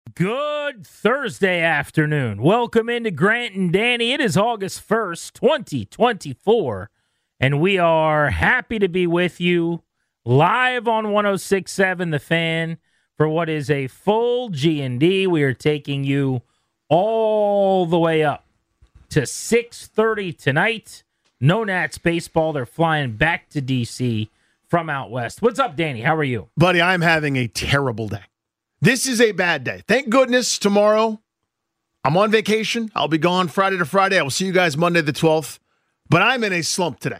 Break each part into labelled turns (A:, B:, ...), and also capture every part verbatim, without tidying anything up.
A: Good Thursday afternoon. Welcome into Grant and Danny. It is August first, twenty twenty-four, and we are happy to be with you live on one oh six point seven The Fan for what is a full G and D. We are taking you all the way up to six thirty tonight. No Nats baseball. They're flying back to D C from out west. What's up, Danny? How are you?
B: Buddy, I'm having a terrible day. This is a bad day. Thank goodness tomorrow I'm on vacation. I'll be gone Friday to Friday. I will see you guys Monday the twelfth. But I'm in a slump today.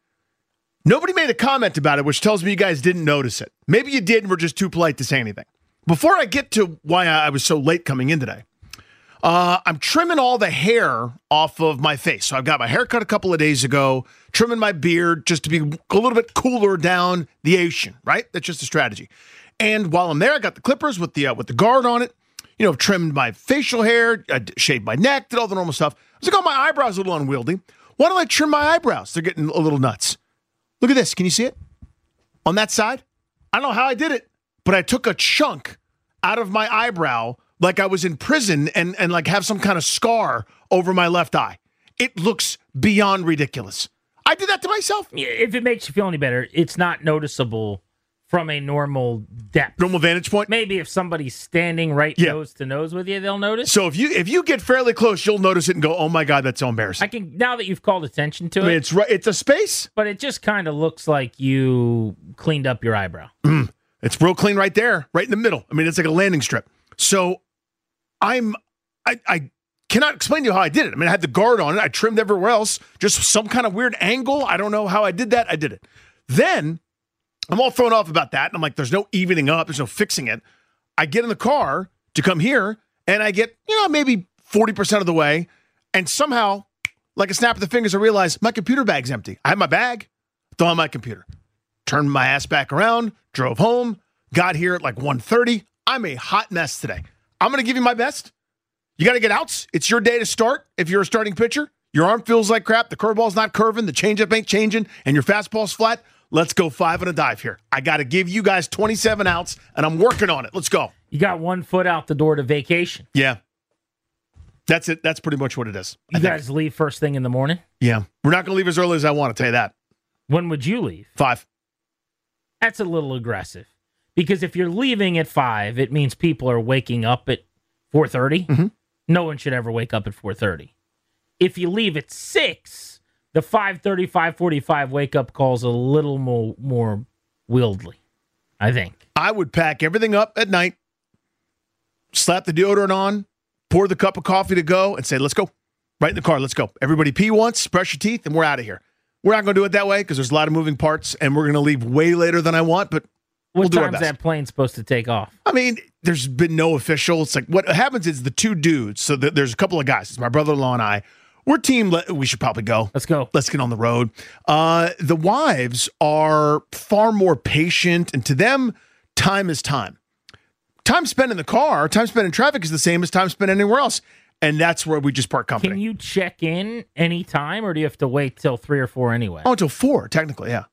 B: Nobody made a comment about it, which tells me you guys didn't notice it. Maybe you did and were just too polite to say anything. Before I get to why I was so late coming in today, uh, I'm trimming all the hair off of my face. So I've got my haircut a couple of days ago, trimming my beard just to be a little bit cooler down the Asian, right? That's just a strategy. And while I'm there, I got the clippers with the uh, with the guard on it. You know, trimmed my facial hair, I shaved my neck, did all the normal stuff. I was like, oh, my eyebrows are a little unwieldy. Why don't I trim my eyebrows? They're getting a little nuts. Look at this. Can you see it? On that side? I don't know how I did it, but I took a chunk out of my eyebrow like I was in prison and, and like have some kind of scar over my left eye. It looks beyond ridiculous. I did that to myself.
A: If it makes you feel any better, it's not noticeable from a normal depth.
B: Normal vantage point?
A: Maybe if somebody's standing right
B: yeah.
A: nose to nose with you, they'll notice.
B: So if you if you get fairly close, you'll notice it and go, oh my God, that's so embarrassing.
A: I can, now that you've called attention to
B: I mean,
A: it.
B: It's right. It's a space.
A: But it just kind of looks like you cleaned up your eyebrow.
B: Mm, it's real clean right there, right in the middle. I mean, it's like a landing strip. So I'm, I, I cannot explain to you how I did it. I mean, I had the guard on it. I trimmed everywhere else. Just some kind of weird angle. I don't know how I did that. I did it. Then I'm all thrown off about that. And I'm like, there's no evening up. There's no fixing it. I get in the car to come here and I get, you know, maybe forty percent of the way. And somehow, like a snap of the fingers, I realize my computer bag's empty. I have my bag, don't have my computer. Turned my ass back around, drove home, got here at like one thirty. I'm a hot mess today. I'm going to give you my best. You got to get outs. It's your day to start if you're a starting pitcher. Your arm feels like crap. The curveball's not curving. The changeup ain't changing. And your fastball's flat. Let's go five on a dive here. I got to give you guys twenty-seven outs, and I'm working on it. Let's go.
A: You got one foot out the door to vacation.
B: Yeah. That's it. That's pretty much what it is.
A: You guys leave first thing in the morning?
B: Yeah. We're not going to leave as early as I want to tell you that.
A: When would you leave?
B: Five.
A: That's a little aggressive. Because if you're leaving at five, it means people are waking up at four thirty.
B: Mm-hmm.
A: No one should ever wake up at four thirty. If you leave at six, the five thirty, five forty-five wake-up call's a little more, more wieldly, I think.
B: I would pack everything up at night, slap the deodorant on, pour the cup of coffee to go, and say, let's go. Right in the car, let's go. Everybody pee once, brush your teeth, and we're out of here. We're not going to do it that way because there's a lot of moving parts, and we're going to leave way later than I want, but
A: what
B: we'll do our
A: time's
B: best.
A: that plane supposed to take off?
B: I mean, there's been no official. It's like what happens is the two dudes, so th- there's a couple of guys. It's my brother-in-law and I. We're team. Le- we should probably go.
A: Let's go.
B: Let's get on the road. Uh, the wives are far more patient, and to them, time is time. Time spent in the car, time spent in traffic is the same as time spent anywhere else, and that's where we just part company.
A: Can you check in anytime, or do you have to wait till three or four anyway?
B: Oh, until four, technically, yeah.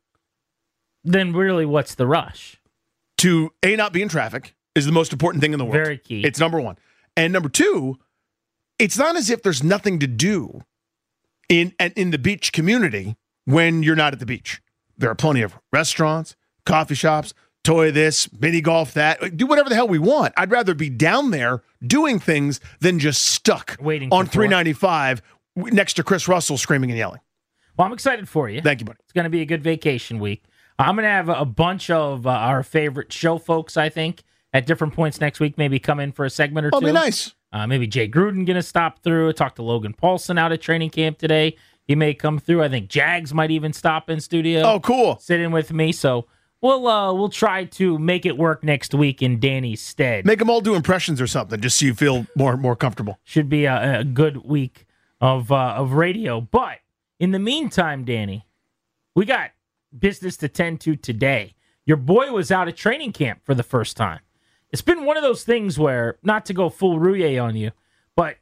A: Then really, what's the rush?
B: To A, not be in traffic is the most important thing in the world.
A: Very key.
B: It's number one. And number two, it's not as if there's nothing to do in in the beach community when you're not at the beach. There are plenty of restaurants, coffee shops, toy this, mini golf that. Do whatever the hell we want. I'd rather be down there doing things than just stuck
A: Waiting
B: on
A: for
B: three ninety-five next to Chris Russell screaming and yelling.
A: Well, I'm excited for you.
B: Thank you, buddy.
A: It's going to be a good vacation week. I'm going to have a bunch of uh, our favorite show folks, I think, at different points next week, maybe come in for a segment or
B: Oh,
A: two.
B: be nice.
A: Uh, maybe Jay Gruden going to stop through. Talk to Logan Paulson out at training camp today. He may come through. I think Jags might even stop in studio.
B: Oh, cool.
A: Sit in with me. So we'll uh, we'll try to make it work next week in Danny's stead.
B: Make them all do impressions or something, just so you feel more more comfortable.
A: Should be a, a good week of uh, of radio. But in the meantime, Danny, we got business to tend to today. Your boy was out at training camp for the first time. It's been one of those things where, not to go full Rouye on you, but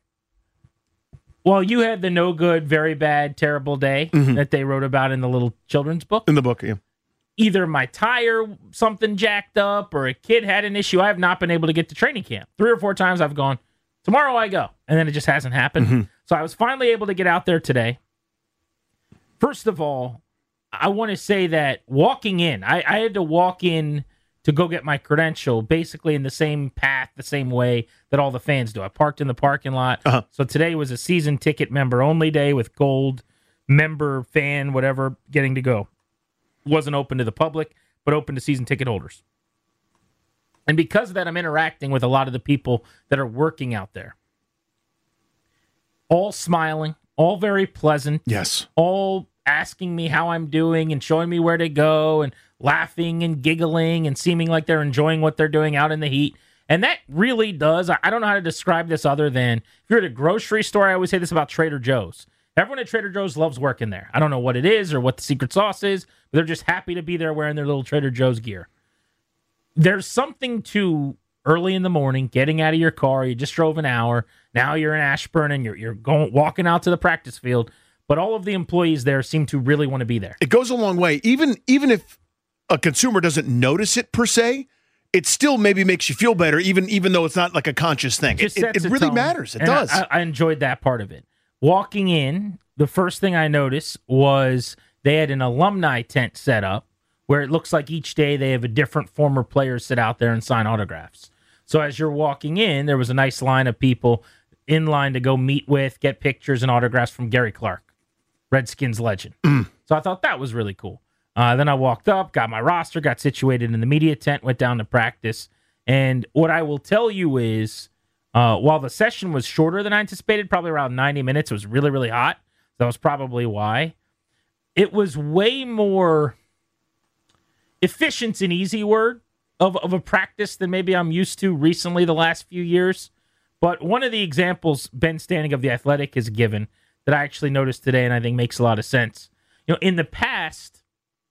A: while you had the no good, very bad, terrible day
B: mm-hmm.
A: that they wrote about in the little children's book,
B: in the book, yeah.
A: either my tire, something jacked up, or a kid had an issue. I have not been able to get to training camp. Three or four times I've gone, tomorrow I go. And then it just hasn't happened. Mm-hmm. So I was finally able to get out there today. First of all, I want to say that walking in, I, I had to walk in to go get my credential basically in the same path, the same way that all the fans do. I parked in the parking lot. Uh-huh. So today was a season ticket member only day with gold member, fan, whatever, getting to go. Wasn't open to the public, but open to season ticket holders. And because of that, I'm interacting with a lot of the people that are working out there. All smiling, all very pleasant.
B: Yes.
A: All asking me how I'm doing and showing me where to go and laughing and giggling and seeming like they're enjoying what they're doing out in the heat. And that really does. I don't know how to describe this other than if you're at a grocery store, I always say this about Trader Joe's. Everyone at Trader Joe's loves working there. I don't know what it is or what the secret sauce is, but they're just happy to be there wearing their little Trader Joe's gear. There's something to early in the morning, getting out of your car. You just drove an hour. Now you're in Ashburn and you're you're going walking out to the practice field. But all of the employees there seem to really want to be there.
B: It goes a long way. Even even if a consumer doesn't notice it per se, it still maybe makes you feel better, even even though it's not like a conscious thing. It, it, it really tone. matters. It
A: and
B: does.
A: I, I enjoyed that part of it. Walking in, the first thing I noticed was they had an alumni tent set up where it looks like each day they have a different former player sit out there and sign autographs. So as you're walking in, there was a nice line of people in line to go meet with, get pictures and autographs from Gary Clark, Redskins legend. Mm. So I thought that was really cool. Uh, then I walked up, got my roster, got situated in the media tent, went down to practice. And what I will tell you is, uh, while the session was shorter than I anticipated, probably around ninety minutes, it was really, really hot. That was probably why. It was way more efficient's an easy word of, of a practice than maybe I'm used to recently the last few years. But one of the examples Ben Standing of The Athletic has given that I actually noticed today and I think makes a lot of sense. You know, in the past,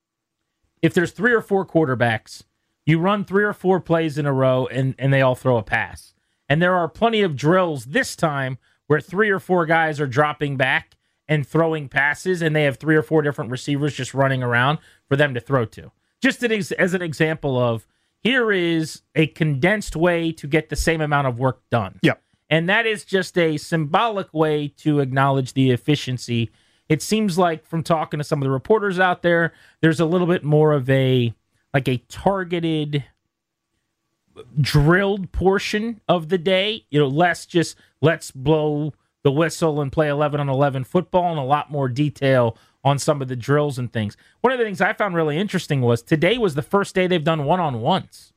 A: if there's three or four quarterbacks, you run three or four plays in a row and, and they all throw a pass. And there are plenty of drills this time where three or four guys are dropping back and throwing passes, and they have three or four different receivers just running around for them to throw to. Just as an example of, here is a condensed way to get the same amount of work done.
B: Yep.
A: And that is just a symbolic way to acknowledge the efficiency. It seems like from talking to some of the reporters out there, there's a little bit more of a, like a targeted, drilled portion of the day. You know, less just let's blow the whistle and play eleven on eleven football, and a lot more detail on some of the drills and things. One of the things I found really interesting was today was the first day they've done one-on-ones.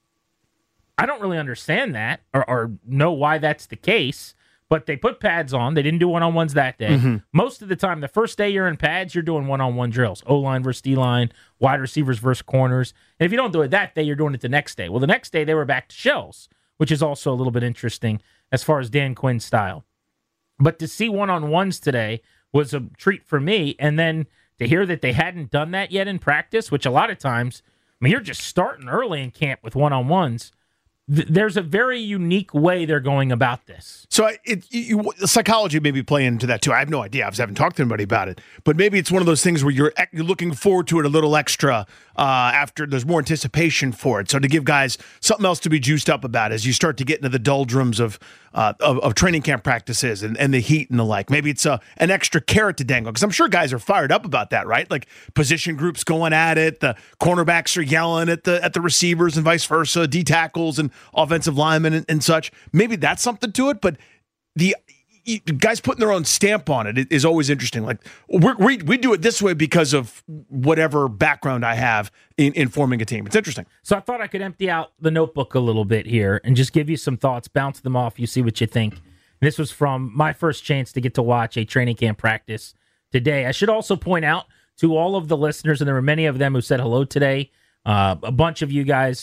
A: I don't really understand that or, or know why that's the case, but they put pads on. They didn't do one-on-ones that day. Mm-hmm. Most of the time, the first day you're in pads, you're doing one-on-one drills. O-line versus D-line, wide receivers versus corners. And if you don't do it that day, you're doing it the next day. Well, the next day, they were back to shells, which is also a little bit interesting as far as Dan Quinn's style. But to see one-on-ones today was a treat for me. And then to hear that they hadn't done that yet in practice, which a lot of times, I mean, you're just starting early in camp with one-on-ones. Th- there's a very unique way they're going about this.
B: So it, you, psychology may be playing into that too. I have no idea. I haven't talked to anybody about it. But maybe it's one of those things where you're, you're looking forward to it a little extra uh, after there's more anticipation for it. So to give guys something else to be juiced up about as you start to get into the doldrums of uh, of, of training camp practices and, and the heat and the like. Maybe it's a, an extra carrot to dangle because I'm sure guys are fired up about that, right? Like position groups going at it. The cornerbacks are yelling at the at the receivers and vice versa, D tackles and offensive linemen and, and such. Maybe that's something to it, but the guys putting their own stamp on it is always interesting. Like we're, we we do it this way because of whatever background I have in, in forming a team. It's interesting.
A: So I thought I could empty out the notebook a little bit here and just give you some thoughts, bounce them off, you see what you think. And this was from my first chance to get to watch a training camp practice today. I should also point out to all of the listeners, and there were many of them who said hello today, uh, a bunch of you guys,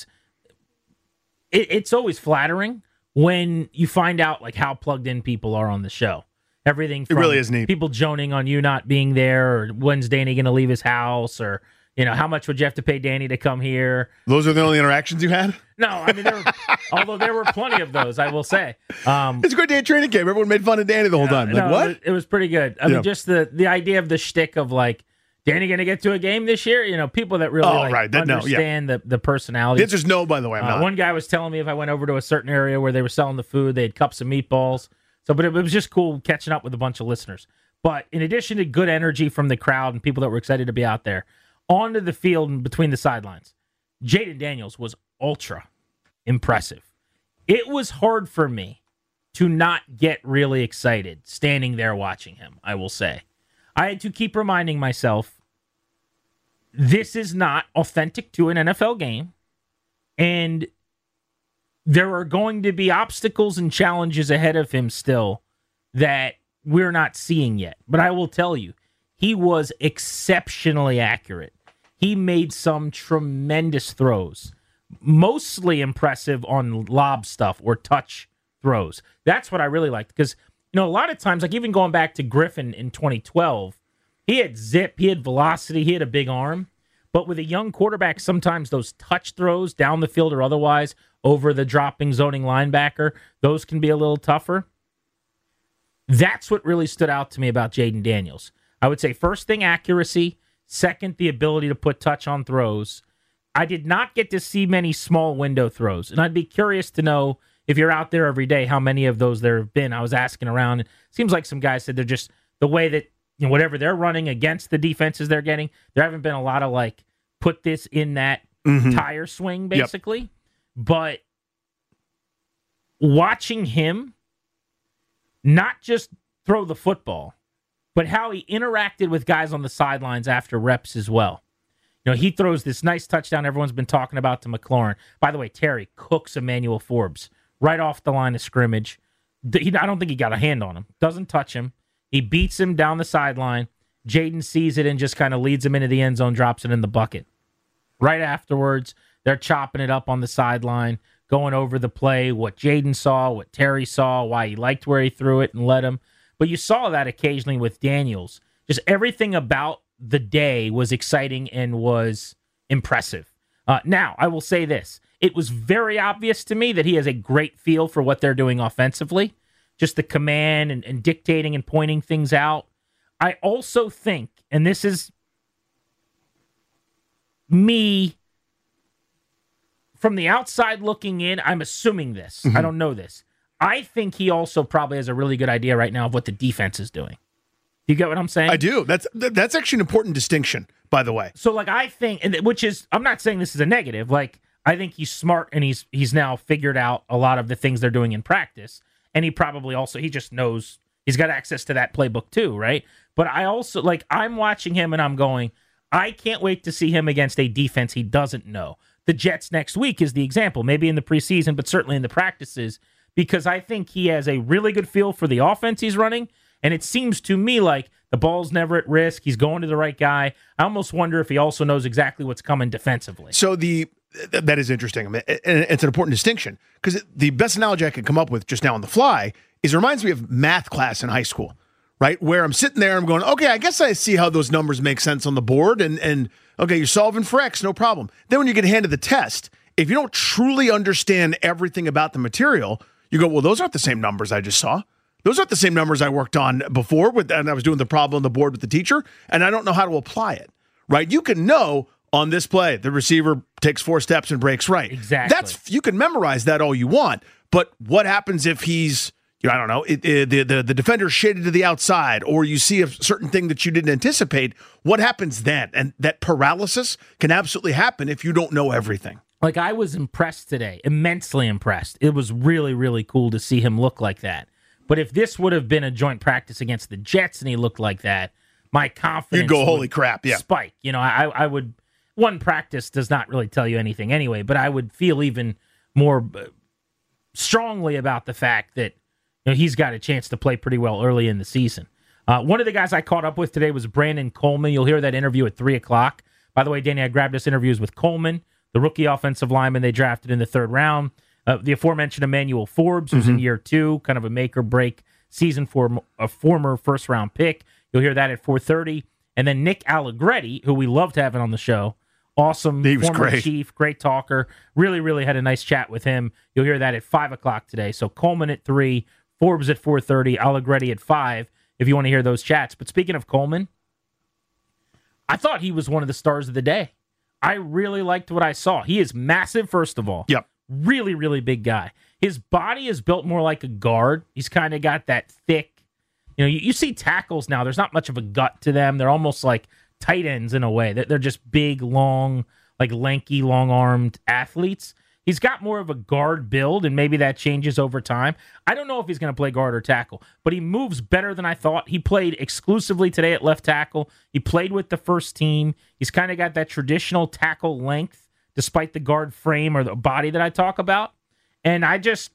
A: it, it's always flattering when you find out like how plugged in people are on the show. Everything from
B: it really is neat.
A: People joning on you not being there, or when's Danny going to leave his house, or you know how much would you have to pay Danny to come here?
B: Those are the only interactions you had?
A: No, I mean, there were, although there were plenty of those, I will say. Um,
B: it's a great day at training camp. Everyone made fun of Danny the whole time. Like,
A: no,
B: what?
A: It was pretty good. I yeah. mean, just the the idea of the shtick of like Danny going to get to a game this year? You know, people that really
B: oh,
A: like,
B: right. that,
A: understand
B: no, yeah.
A: the, the personality.
B: The answer's no, by the way. I'm
A: uh,
B: not.
A: One guy was telling me if I went over to a certain area where they were selling the food, they had cups of meatballs. So, but it, it was just cool catching up with a bunch of listeners. But in addition to good energy from the crowd and people that were excited to be out there, onto the field and between the sidelines, Jayden Daniels was ultra impressive. It was hard for me to not get really excited standing there watching him, I will say. I had to keep reminding myself, this is not authentic to an N F L game, and there are going to be obstacles and challenges ahead of him still that we're not seeing yet. But I will tell you, he was exceptionally accurate. He made some tremendous throws, mostly impressive on lob stuff or touch throws. That's what I really liked because, you know, a lot of times, like even going back to Griffin in twenty twelve, he had zip, he had velocity, he had a big arm. But with a young quarterback, sometimes those touch throws down the field or otherwise over the dropping, zoning linebacker, those can be a little tougher. That's what really stood out to me about Jayden Daniels. I would say first thing, accuracy. Second, the ability to put touch on throws. I did not get to see many small window throws, and I'd be curious to know if you're out there every day how many of those there have been. I was asking around. It seems like some guys said they're just the way that, you know, whatever they're running against the defenses they're getting, there haven't been a lot of like put this in that mm-hmm. tire swing, basically. Yep. But watching him not just throw the football, but how he interacted with guys on the sidelines after reps as well. You know, he throws this nice touchdown everyone's been talking about to McLaurin. By the way, Terry cooks Emmanuel Forbes right off the line of scrimmage. He, I don't think he got a hand on him. Doesn't touch him. He beats him down the sideline. Jayden sees it and just kind of leads him into the end zone, drops it in the bucket. Right afterwards, they're chopping it up on the sideline, going over the play, what Jayden saw, what Terry saw, why he liked where he threw it and let him. But you saw that occasionally with Daniels. Just everything about the day was exciting and was impressive. Uh, now, I will say this. It was very obvious to me that he has a great feel for what they're doing offensively. Just the command and, and dictating and pointing things out. I also think, and this is me from the outside looking in, I'm assuming this. Mm-hmm. I don't know this. I think he also probably has a really good idea right now of what the defense is doing. You get what I'm saying?
B: I do. That's that's actually an important distinction, by the way.
A: So, like, I think, and which is, I'm not saying this is a negative. Like, I think he's smart and he's he's now figured out a lot of the things they're doing in practice. And he probably also, he just knows, he's got access to that playbook too, right? But I also, like, I'm watching him and I'm going, I can't wait to see him against a defense he doesn't know. The Jets next week is the example, maybe in the preseason, but certainly in the practices, because I think he has a really good feel for the offense he's running. And it seems to me like the ball's never at risk. He's going to the right guy. I almost wonder if he also knows exactly what's coming defensively.
B: So the that is interesting. I mean, it's an important distinction because the best analogy I can come up with just now on the fly is it reminds me of math class in high school, right? Where I'm sitting there, I'm going, okay, I guess I see how those numbers make sense on the board. And, and okay, you're solving for X, no problem. Then when you get handed the test, if you don't truly understand everything about the material, you go, well, those aren't the same numbers I just saw. Those aren't the same numbers I worked on before, with, and I was doing the problem on the board with the teacher, and I don't know how to apply it, right? You can know on this play, the receiver takes four steps and breaks right.
A: Exactly.
B: That's, you can memorize that all you want, but what happens if he's, you know, I don't know, it, it, the, the, the defender shaded to the outside, or you see a certain thing that you didn't anticipate? What happens then? And that paralysis can absolutely happen if you don't know everything.
A: Like, I was impressed today, immensely impressed. It was really, really cool to see him look like that. But if this would have been a joint practice against the Jets and he looked like that, my confidence
B: You'd go, holy crap, yeah.
A: spike. You know, I, I would, one practice does not really tell you anything anyway, but I would feel even more strongly about the fact that, you know, he's got a chance to play pretty well early in the season. Uh, one of the guys I caught up with today was Brandon Coleman. You'll hear that interview at three o'clock. By the way, Danny, I grabbed this interviews with Coleman, the rookie offensive lineman they drafted in the third round. Uh, the aforementioned Emmanuel Forbes, who's mm-hmm. in year two, kind of a make-or-break season for a former first-round pick. You'll hear that at four thirty. And then Nick Allegretti, who we loved having on the show, awesome
B: he was
A: former
B: great.
A: chief, great talker. Really, really had a nice chat with him. You'll hear that at five o'clock today. So Coleman at three, Forbes at four thirty, Allegretti at five, if you want to hear those chats. But speaking of Coleman, I thought he was one of the stars of the day. I really liked what I saw. He is massive, first of all.
B: Yep.
A: Really, really big guy. His body is built more like a guard. He's kind of got that thick, you know, you, you see tackles now. There's not much of a gut to them. They're almost like tight ends in a way. They're, they're just big, long, like lanky, long-armed athletes. He's got more of a guard build, and maybe that changes over time. I don't know if he's going to play guard or tackle, but he moves better than I thought. He played exclusively today at left tackle. He played with the first team. He's kind of got that traditional tackle length, despite the guard frame or the body that I talk about. And I just,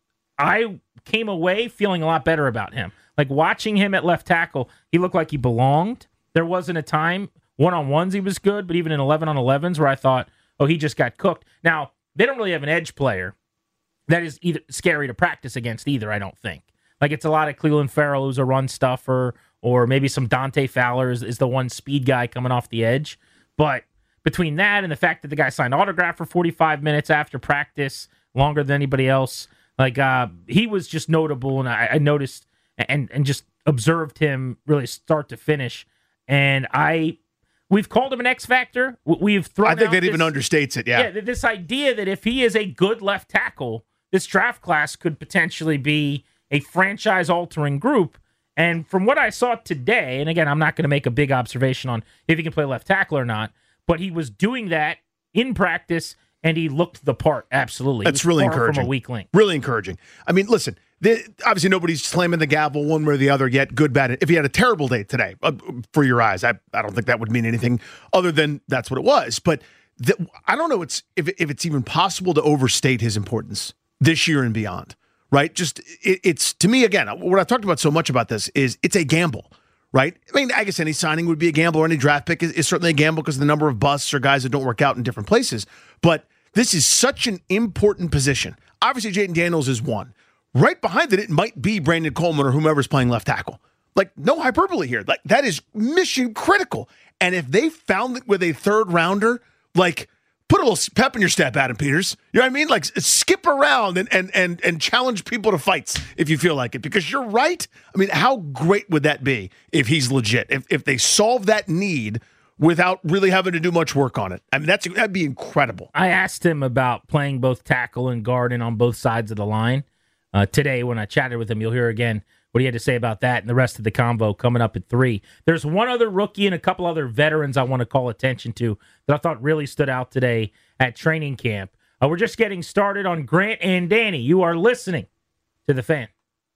A: I came away feeling a lot better about him. Like watching him at left tackle, he looked like he belonged. There wasn't a time, one-on-ones he was good, but even in eleven on elevens where I thought, oh, he just got cooked. Now, they don't really have an edge player that is either scary to practice against either, I don't think. Like, it's a lot of Cleveland Farrell, who's a run stuffer, or maybe some Dante Fowler is, is the one speed guy coming off the edge. But between that and the fact that the guy signed autograph for forty-five minutes after practice, longer than anybody else, like, uh, he was just notable, and I, I noticed and, and just observed him really start to finish. And I... We've called him an X factor. We've thrown.
B: I think
A: out
B: that
A: this,
B: even understates it. Yeah.
A: Yeah. This idea that if he is a good left tackle, this draft class could potentially be a franchise-altering group. And from what I saw today, and again, I'm not going to make a big observation on if he can play left tackle or not, but he was doing that in practice, and he looked the part. Absolutely,
B: That's really encouraging.
A: From a weak link.
B: Really encouraging. I mean, listen. The, obviously, nobody's slamming the gavel one way or the other yet, good, bad. If he had a terrible day today, uh, for your eyes, I, I don't think that would mean anything other than that's what it was. But the, I don't know it's if, if it's even possible to overstate his importance this year and beyond, right? Just it, it's, to me, again, what I've talked about so much about this is it's a gamble, right? I mean, I guess any signing would be a gamble, or any draft pick is, is certainly a gamble because of the number of busts or guys that don't work out in different places. But this is such an important position. Obviously, Jayden Daniels is one. Right behind it, it might be Brandon Coleman or whomever's playing left tackle. Like, no hyperbole here. Like, that is mission critical. And if they found it with a third rounder, like, put a little pep in your step, Adam Peters. You know what I mean? Like, skip around and and and and challenge people to fights if you feel like it. Because you're right. I mean, how great would that be if he's legit? If if they solve that need without really having to do much work on it. I mean, that's that'd be incredible.
A: I asked him about playing both tackle and guard and on both sides of the line. Uh, today, when I chatted with him, you'll hear again what he had to say about that and the rest of the convo coming up at three. There's one other rookie and a couple other veterans I want to call attention to that I thought really stood out today at training camp. Uh, we're just getting started on Grant and Danny. You are listening to The Fan.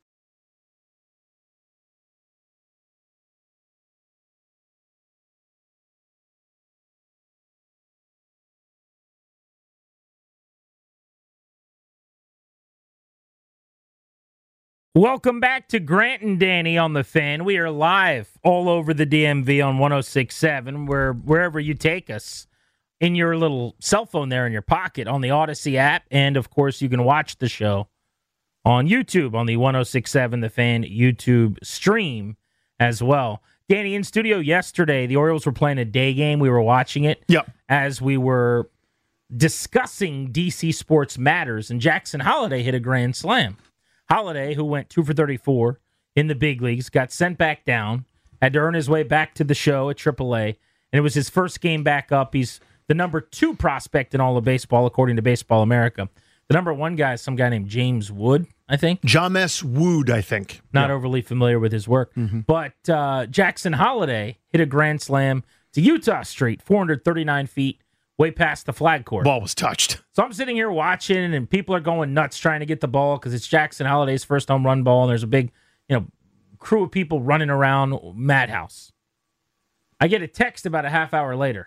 A: Welcome back to Grant and Danny on The Fan. We are live all over the D M V on one oh six point seven, where, wherever you take us, in your little cell phone there in your pocket, on the Odyssey app. And, of course, you can watch the show on YouTube, on the one oh six point seven The Fan YouTube stream as well. Danny, in studio yesterday, the Orioles were playing a day game. We were watching it
B: Yep.
A: as we were discussing D C Sports Matters, and Jackson Holliday hit a grand slam. Holliday, who went two for thirty-four in the big leagues, got sent back down, had to earn his way back to the show at triple A, and it was his first game back up. He's the number two prospect in all of baseball, according to Baseball America. The number one guy is some guy named James Wood, I think.
B: James Wood, I think.
A: Not
B: yeah.
A: overly familiar with his work. Mm-hmm. But uh, Jackson Holliday hit a grand slam to Utah Street, four hundred thirty-nine feet, way past the flag court.
B: Ball was touched.
A: So I'm sitting here watching, and people are going nuts trying to get the ball because it's Jackson Holliday's first home run ball, and there's a big, you know, crew of people running around madhouse. I get a text about a half hour later.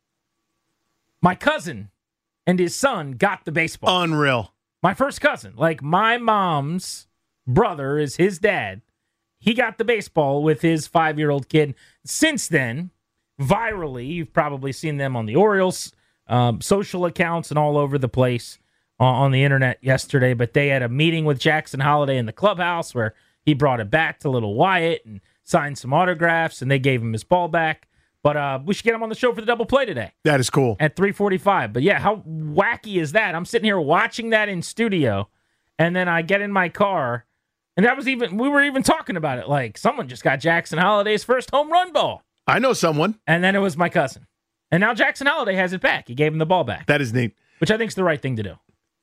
A: My cousin and his son got the baseball.
B: Unreal.
A: My first cousin, like my mom's brother is his dad. He got the baseball with his five-year-old kid. Since then, virally, you've probably seen them on the Orioles um, social accounts and all over the place uh, on the internet yesterday. But they had a meeting with Jackson Holliday in the clubhouse where he brought it back to little Wyatt and signed some autographs, and they gave him his ball back. But uh, we should get him on the show for the double play today.
B: That is cool.
A: At three forty-five. But yeah, how wacky is that? I'm sitting here watching that in studio, and then I get in my car, and that was even, we were even talking about it. Like, someone just got Jackson Holliday's first home run ball.
B: I know someone.
A: And then it was my cousin. And now Jackson Holliday has it back. He gave him the ball back.
B: That is neat.
A: Which I think is the right thing to do.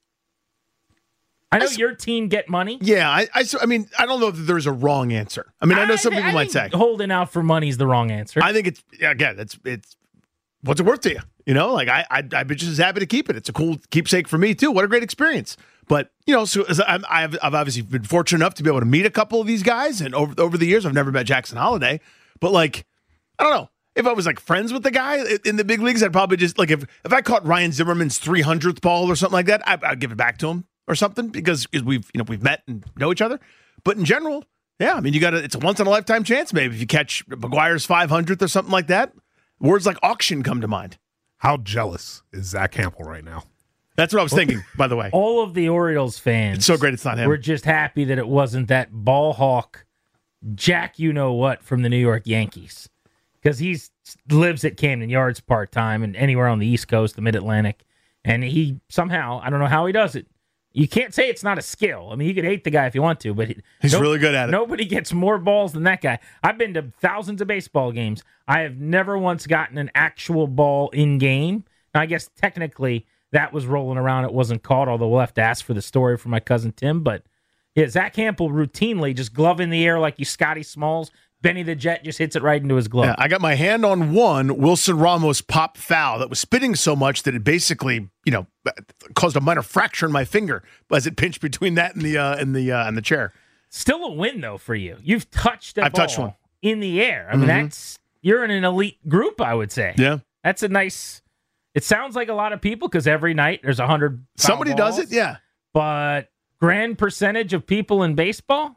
A: I know I, your team get money.
B: Yeah, I, I, I mean, I don't know that there's a wrong answer. I mean, I know some
A: I,
B: people
A: I
B: might say
A: holding out for money is the wrong answer.
B: I think it's again, it's it's what's it worth to you? You know, like I, I I'd be just as happy to keep it. It's a cool keepsake for me too. What a great experience. But you know, so as I'm, I've I've obviously been fortunate enough to be able to meet a couple of these guys, and over over the years, I've never met Jackson Holliday. But like, I don't know. If I was like friends with the guy in the big leagues, I'd probably just like if if I caught Ryan Zimmerman's three hundredth ball or something like that, I, I'd give it back to him or something because because we've you know we've met and know each other. But in general, yeah, I mean you got to it's a once in a lifetime chance maybe if you catch McGuire's five hundredth or something like that. Words like auction come to mind.
C: How jealous is Zach Campbell right now?
B: That's what I was thinking. By the way,
A: all of the Orioles fans,
B: it's so great it's not him.
A: We're just happy that it wasn't that ball hawk Jack, you know what, from the New York Yankees. Because he lives at Camden Yards part-time and anywhere on the East Coast, the Mid-Atlantic. And he somehow, I don't know how he does it. You can't say it's not a skill. I mean, you could hate the guy if you want to, but he,
B: he's
A: no,
B: really good at it.
A: Nobody gets more balls than that guy. I've been to thousands of baseball games. I have never once gotten an actual ball in-game. Now, I guess technically that was rolling around. It wasn't caught, although we'll have to ask for the story from my cousin Tim. But yeah, Zach Campbell routinely just glove in the air like you Scotty Smalls. Benny the Jet just hits it right into his glove.
B: Yeah, I got my hand on one Wilson Ramos pop foul that was spitting so much that it basically, you know, caused a minor fracture in my finger as it pinched between that and the uh, and the uh, and the chair.
A: Still a win though for you. You've touched a
B: I've
A: ball
B: touched one
A: in the air. I mean, mm-hmm. that's you're in an elite group, I would say.
B: Yeah,
A: that's a nice. It sounds like a lot of people because every night there's a hundred.
B: Somebody
A: balls,
B: does it, yeah.
A: But grand percentage of people in baseball.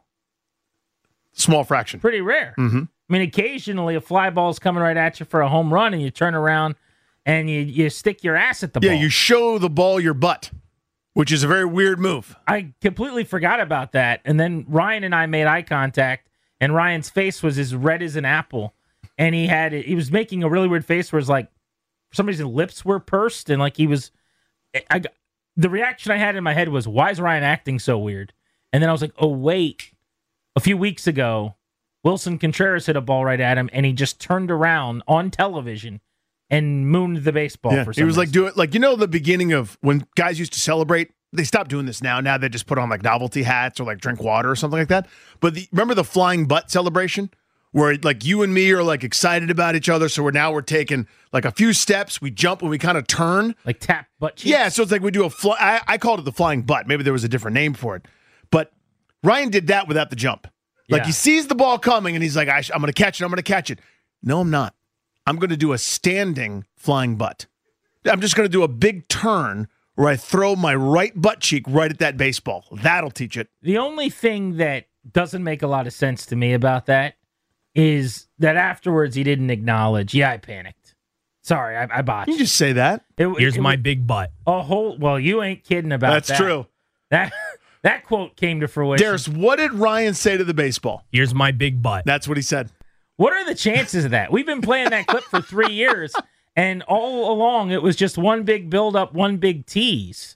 B: Small fraction.
A: Pretty rare.
B: Mm-hmm.
A: I mean, occasionally a fly ball's coming right at you for a home run, and you turn around and you, you stick your ass at the
B: yeah,
A: ball.
B: Yeah, you show the ball your butt, which is a very weird move.
A: I completely forgot about that. And then Ryan and I made eye contact, and Ryan's face was as red as an apple. And he had he was making a really weird face where it's like, for some reason, lips were pursed, and like he was. I, the reaction I had in my head was, why is Ryan acting so weird? And then I was like, oh, wait. A few weeks ago, Wilson Contreras hit a ball right at him, and he just turned around on television and mooned the baseball
B: yeah,
A: for some
B: He was
A: reason.
B: like doing, like, you know, the beginning of when guys used to celebrate. They stopped doing this now. Now they just put on like novelty hats or like drink water or something like that. But the, remember the flying butt celebration where like you and me are like excited about each other. So we're now we're taking like a few steps. We jump and we kind of turn.
A: Like tap butt cheeks?
B: Yeah, so it's like we do a fly. I, I called it the flying butt. Maybe there was a different name for it. But Ryan did that without the jump. Like,
A: yeah.
B: He sees the ball coming, and he's like, I sh- I'm going to catch it, I'm going to catch it. No, I'm not. I'm going to do a standing flying butt. I'm just going to do a big turn where I throw my right butt cheek right at that baseball. That'll teach it.
A: The only thing that doesn't make a lot of sense to me about that is that afterwards he didn't acknowledge, yeah, I panicked. Sorry, I, I botched.
B: You just say that.
A: It,
D: Here's
A: it,
D: my
A: it,
D: big butt.
A: A whole, well, you ain't kidding about
B: That's
A: that.
B: That's true.
A: That that quote came to fruition.
B: Darius, what did Ryan say to the baseball?
D: Here's my big butt.
B: That's what he said.
A: What are the chances of that? We've been playing that clip for three years, and all along it was just one big build-up, one big tease,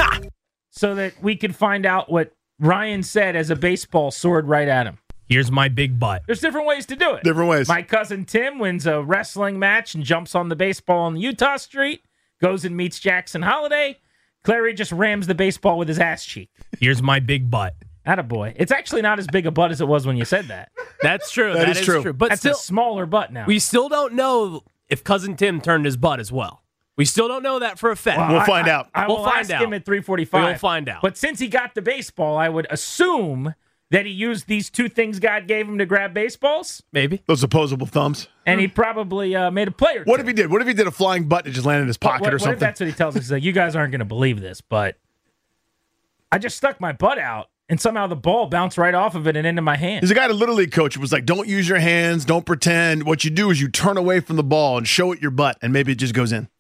A: so that we could find out what Ryan said as a baseball soared right at him.
D: Here's my big butt.
A: There's different ways to do it.
B: Different ways.
A: My cousin Tim wins a wrestling match and jumps on the baseball on the Utah Street, goes and meets Jackson Holliday. Clary just rams the baseball with his ass cheek.
D: Here's my big butt.
A: Attaboy. It's actually not as big a butt as it was when you said that.
D: That's true.
B: that,
D: that
B: is,
D: is
B: true.
D: true. But
A: That's
D: still,
A: a smaller butt now.
D: we still don't know if Cousin Tim turned his butt as well. We still don't know that for a fact.
A: Well,
B: We'll
A: I-
B: find
A: I,
B: out.
A: I,
D: We'll
A: will
D: find
A: ask
D: out.
A: him at three forty-five.
D: We'll find out.
A: But since he got the baseball, I would assume that he used these two things God gave him to grab baseballs,
D: Maybe.
B: Those opposable thumbs.
A: and he probably uh, made a play or two.
B: What if he did? What if he did a flying butt and just landed in his pocket
A: what,
B: or
A: what
B: something?
A: if that's what he tells us? He's like, you guys aren't going to believe this, but I just stuck my butt out, and somehow the ball bounced right off of it and into my hand.
B: There's a guy at a Little League coach who was like, don't use your hands, don't pretend. What you do is you turn away from the ball and show it your butt, and maybe it just goes in.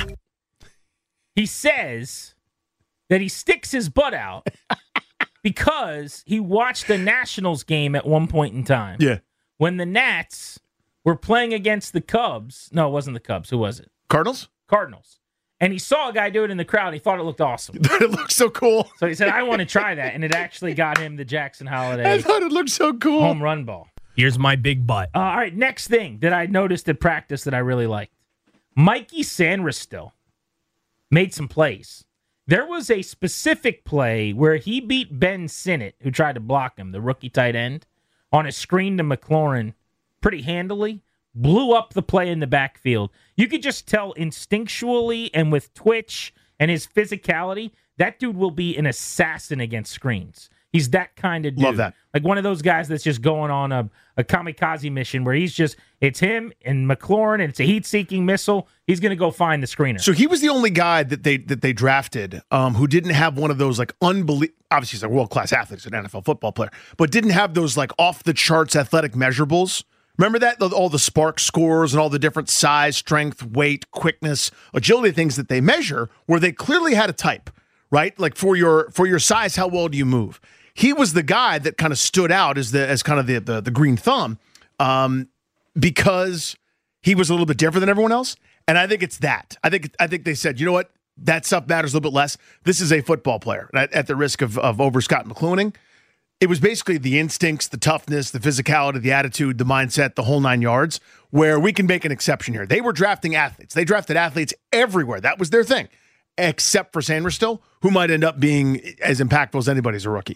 A: He says that he sticks his butt out because he watched the Nationals game at one point in time.
B: Yeah.
A: When the Nats were playing against the Cubs. No, it wasn't the Cubs. Who was it?
B: Cardinals?
A: Cardinals. And he saw a guy do it in the crowd. He thought it looked awesome.
B: It looks so cool.
A: So he said, I want to try that. And it actually got him the Jackson
B: I
A: Holliday
B: thought it looked so cool.
A: home run ball.
D: Here's my big butt.
A: Uh, all right, next thing that I noticed at practice that I really liked. Mikey Sandristil made some plays. There was a specific play where he beat Ben Sinnott, who tried to block him, the rookie tight end, on a screen to McLaurin pretty handily, blew up the play in the backfield. You could just tell instinctually and with twitch and his physicality, that dude will be an assassin against screens. He's that kind of dude.
B: Love that.
A: Like one of those guys that's just going on a, a kamikaze mission where he's just, it's him and McLaurin, and it's a heat-seeking missile. He's going to go find the screener.
B: So he was the only guy that they that they drafted um, who didn't have one of those like unbelievable. Obviously, he's a world-class athlete, he's an N F L football player, but didn't have those like off-the-charts athletic measurables. Remember that? All the Spark scores and all the different size, strength, weight, quickness, agility things that they measure, where they clearly had a type, right? Like for your for your size, how well do you move? He was the guy that kind of stood out as the as kind of the the, the green thumb um, because he was a little bit different than everyone else. And I think it's that. I think I think they said, you know what, that stuff matters a little bit less. This is a football player. At, at the risk of of over Scott McClooning, it was basically the instincts, the toughness, the physicality, the attitude, the mindset, the whole nine yards, where we can make an exception here. They were drafting athletes. They drafted athletes everywhere. That was their thing, except for Sandristil, who might end up being as impactful as anybody as a rookie.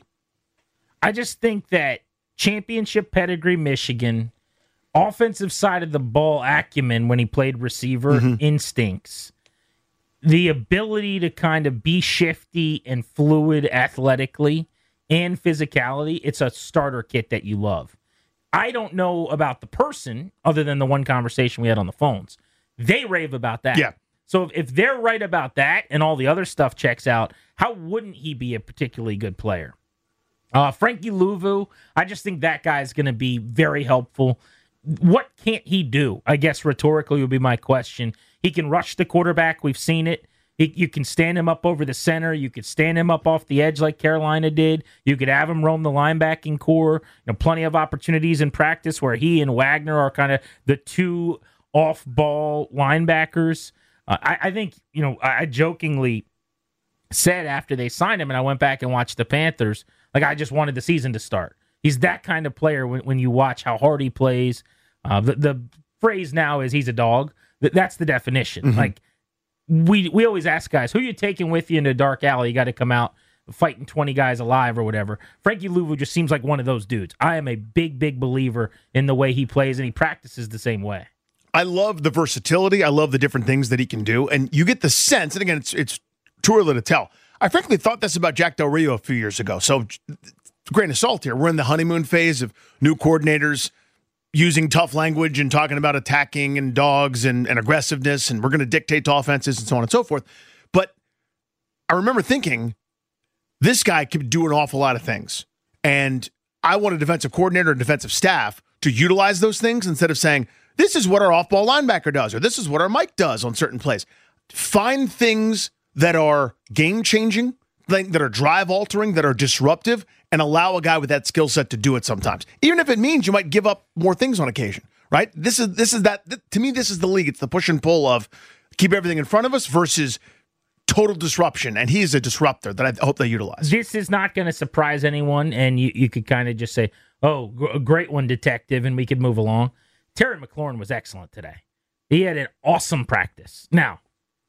A: I just think that championship pedigree Michigan, offensive side of the ball acumen when he played receiver, mm-hmm. instincts, the ability to kind of be shifty and fluid athletically and physicality, it's a starter kit that you love. I don't know about the person other than the one conversation we had on the phones. They rave about that.
B: Yeah.
A: So if, if they're right about that and all the other stuff checks out, how wouldn't he be a particularly good player? Uh, Frankie Louvu, I just think that guy's going to be very helpful. What can't he do? I guess rhetorically would be my question. He can rush the quarterback. We've seen it. He, you can stand him up over the center. You could stand him up off the edge like Carolina did. You could have him roam the linebacking core. You know, plenty of opportunities in practice where he and Wagner are kind of the two off-ball linebackers. Uh, I, I think, you know, I, I jokingly said after they signed him, and I went back and watched the Panthers, like I just wanted the season to start. He's that kind of player when, when you watch how hard he plays. Uh, the, the phrase now is he's a dog. That's the definition. Mm-hmm. Like we we always ask guys, who you taking with you into a dark alley? You got to come out fighting twenty guys alive or whatever. Frankie Louvu just seems like one of those dudes. I am a big, big believer in the way he plays, and he practices the same way.
B: I love the versatility. I love the different things that he can do. And you get the sense, and again, it's, it's too early to tell. I frankly thought this about Jack Del Rio a few years ago. So grain of salt here. We're in the honeymoon phase of new coordinators using tough language and talking about attacking and dogs and, and aggressiveness, and we're going to dictate to offenses and so on and so forth. But I remember thinking, this guy could do an awful lot of things. And I want a defensive coordinator and defensive staff to utilize those things instead of saying, this is what our off-ball linebacker does, or this is what our Mike does on certain plays. Find things that are game-changing, that are drive-altering, that are disruptive, and allow a guy with that skill set to do it sometimes. Even if it means you might give up more things on occasion, right? This is this is that, th- to me, this is the league. It's the push and pull of keep everything in front of us versus total disruption, and he's a disruptor that I hope they utilize.
A: This is not going to surprise anyone, and you, you could kind of just say, oh, g- great one, detective, and we could move along. Terry McLaurin was excellent today. He had an awesome practice. Now,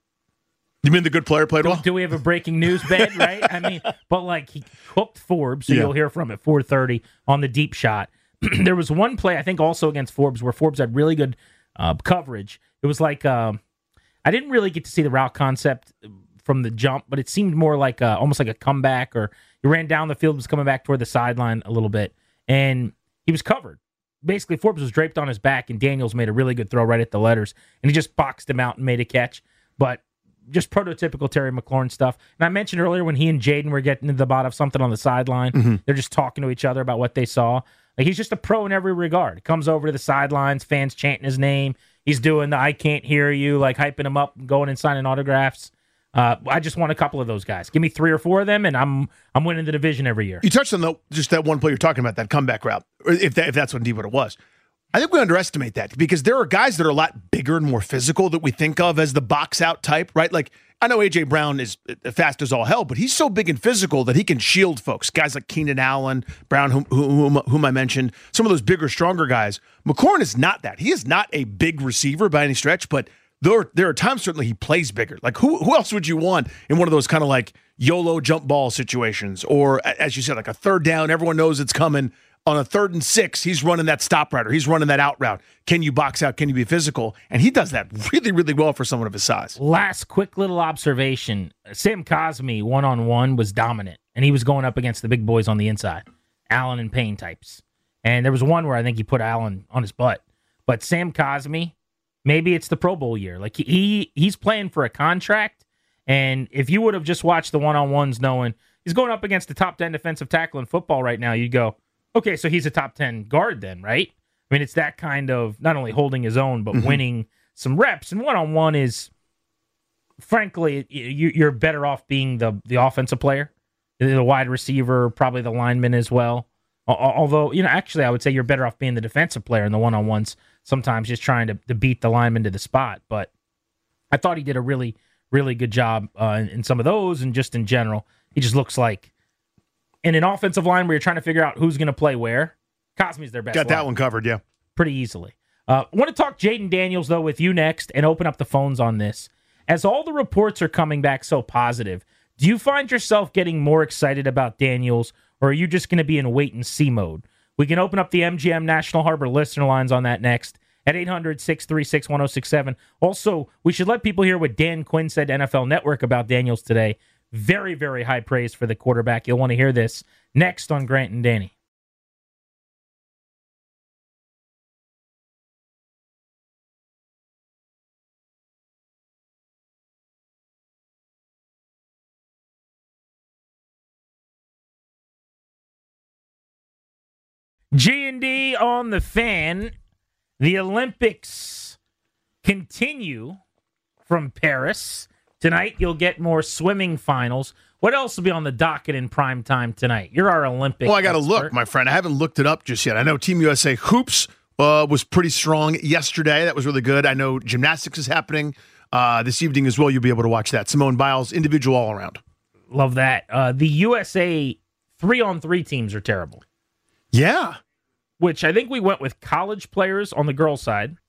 B: you mean the good player played
A: do,
B: well?
A: Do we have a breaking news bed, right? I mean, but like he cooked Forbes, so yeah. You'll hear from at four thirty on the deep shot. There was one play, I think also against Forbes, where Forbes had really good uh, coverage. It was like, um, I didn't really get to see the route concept from the jump, but it seemed more like a, almost like a comeback, or he ran down the field, was coming back toward the sideline a little bit, and he was covered. Basically, Forbes was draped on his back, and Daniels made a really good throw right at the letters, and he just boxed him out and made a catch. But just prototypical Terry McLaurin stuff. And I mentioned earlier when he and Jaden were getting to the bottom of something on the sideline, mm-hmm. They're just talking to each other about what they saw. Like, he's just a pro in every regard. He comes over to the sidelines, fans chanting his name. He's doing the I can't hear you, like hyping him up, going and signing autographs. Uh, I just want a couple of those guys. Give me three or four of them, and I'm I'm winning the division every year.
B: You touched on the, just that one play you're talking about, that comeback route, if that, if that's indeed what it was. I think we underestimate that because there are guys that are a lot bigger and more physical that we think of as the box out type, right? Like, I know A J. Brown is fast as all hell, but he's so big and physical that he can shield folks. Guys like Keenan Allen, Brown, whom, whom, whom I mentioned, some of those bigger, stronger guys. McLaurin is not that. He is not a big receiver by any stretch, but there are, there are times certainly he plays bigger. Like, who who else would you want in one of those kind of like YOLO jump ball situations? Or, as you said, like a third down, everyone knows it's coming. On a third and six, he's running that stop route or he's running that out route. Can you box out? Can you be physical? And he does that really, really well for someone of his size.
A: Last quick little observation. Sam Cosmi, one-on-one, was dominant, and he was going up against the big boys on the inside, Allen and Payne types. And there was one where I think he put Allen on his butt. But Sam Cosmi, maybe it's the Pro Bowl year. Like, he he's playing for a contract, and if you would have just watched the one-on-ones knowing he's going up against the top ten defensive tackle in football right now, you'd go, okay, so he's a top ten guard then, right? I mean, it's that kind of not only holding his own, but mm-hmm. winning some reps. And one-on-one is, frankly, you, you're better off being the, the offensive player, the wide receiver, probably the lineman as well. Although, you know, actually, I would say you're better off being the defensive player in the one-on-ones, sometimes just trying to, to beat the lineman to the spot. But I thought he did a really, really good job uh, in, in some of those, and just in general, he just looks like, in an offensive line where you're trying to figure out who's going to play where, Cosmi's their best.
B: Got that
A: line.
B: one covered, yeah.
A: Pretty easily. Uh, I want to talk Jayden Daniels, though, with you next and open up the phones on this. As all the reports are coming back so positive, do you find yourself getting more excited about Daniels, or are you just going to be in wait-and-see mode? We can open up the M G M National Harbor listener lines on that next at eight hundred, six three six, one oh six seven. Also, we should let people hear what Dan Quinn said to N F L Network about Daniels today. Very, very high praise for the quarterback. You'll want to hear this next on Grant and Danny. G and D on the Fan. The Olympics continue from Paris. Tonight, you'll get more swimming finals. What else will be on the docket in prime time tonight? You're our Olympic
B: Well, I got to
A: expert.
B: look, my friend. I haven't looked it up just yet. I know Team U S A Hoops uh, was pretty strong yesterday. That was really good. I know gymnastics is happening uh, this evening as well. You'll be able to watch that. Simone Biles, individual all-around.
A: Love that. Uh, the U S A three-on-three teams are terrible.
B: Yeah.
A: Which I think we went with college players on the girls' side.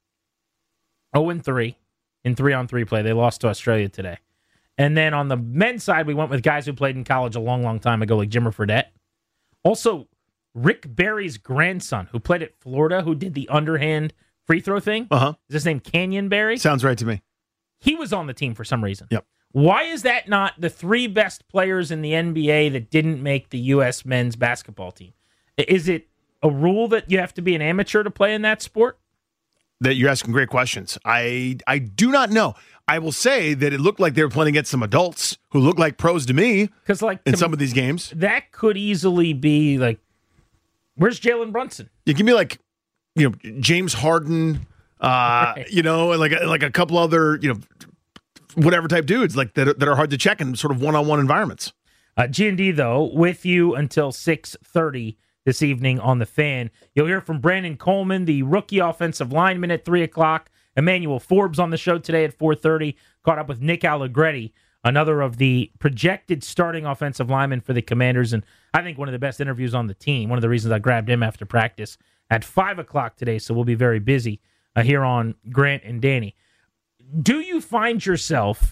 A: oh and three in three-on-three play. They lost to Australia today. And then on the men's side, we went with guys who played in college a long, long time ago, like Jimmer Fredette. Also, Rick Barry's grandson, who played at Florida, who did the underhand free throw thing.
B: Uh-huh.
A: Is his name Canyon Barry?
B: Sounds right to me.
A: He was on the team for some reason.
B: Yep.
A: Why is that not the three best players in the N B A that didn't make the U S men's basketball team? Is it a rule that you have to be an amateur to play in that sport?
B: That you're asking great questions. I I do not know. I will say that it looked like they were playing against some adults who look like pros to me.
A: Because like
B: in
A: to,
B: some of these games,
A: that could easily be like, where's Jalen Brunson?
B: You give me like, you know, James Harden, uh, right. you know, and like like a couple other, you know, whatever type dudes like that that are hard to check in sort of one-on-one environments.
A: Uh, G and D though, with you until six thirty. This evening on The Fan. You'll hear from Brandon Coleman, the rookie offensive lineman, at three o'clock. Emmanuel Forbes on the show today at four thirty. Caught up with Nick Allegretti, another of the projected starting offensive linemen for the Commanders, and I think one of the best interviews on the team. One of the reasons I grabbed him after practice at five o'clock today, so we'll be very busy uh, here on Grant and Danny. Do you find yourself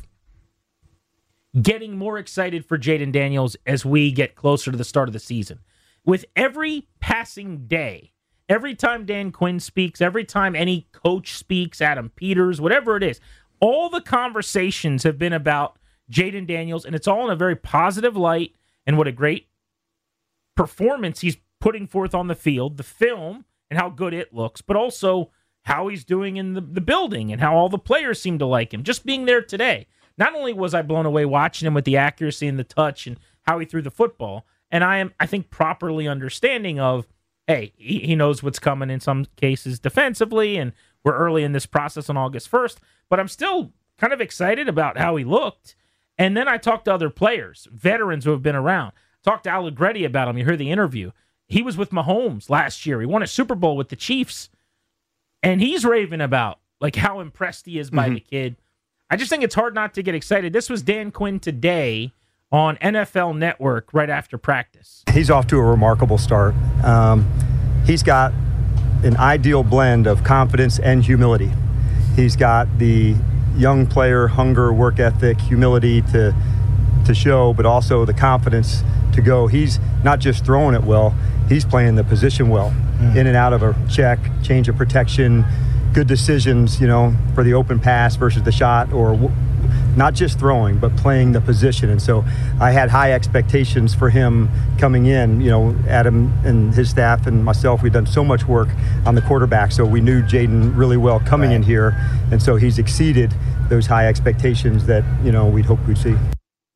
A: getting more excited for Jayden Daniels as we get closer to the start of the season? With every passing day, every time Dan Quinn speaks, every time any coach speaks, Adam Peters, whatever it is, all the conversations have been about Jayden Daniels, and it's all in a very positive light, and what a great performance he's putting forth on the field, the film, and how good it looks, but also how he's doing in the, the building and how all the players seem to like him. Just being there today, not only was I blown away watching him with the accuracy and the touch and how he threw the football, and I am, I think, properly understanding of, hey, he, he knows what's coming in some cases defensively, and we're early in this process on August first, but I'm still kind of excited about how he looked. And then I talked to other players, veterans who have been around. Talked to Allegretti about him. You heard the interview. He was with Mahomes last year. He won a Super Bowl with the Chiefs. and he's raving about like how impressed he is by
B: Mhm.
A: the kid. I just think it's hard not to get excited. This was Dan Quinn today on N F L Network right after practice.
E: He's off to a remarkable start. Um, he's got an ideal blend of confidence and humility. He's got the young player hunger, work ethic, humility to to show, but also the confidence to go. He's not just throwing it well, he's playing the position well. Mm. In and out of a check, change of protection, good decisions, you know, for the open pass versus the shot, or w- not just throwing, but playing the position. And so I had high expectations for him coming in. You know, Adam and his staff and myself, we've done so much work on the quarterback, so we knew Jaden really well coming right in here. And so he's exceeded those high expectations that, you know, we'd hoped we'd see.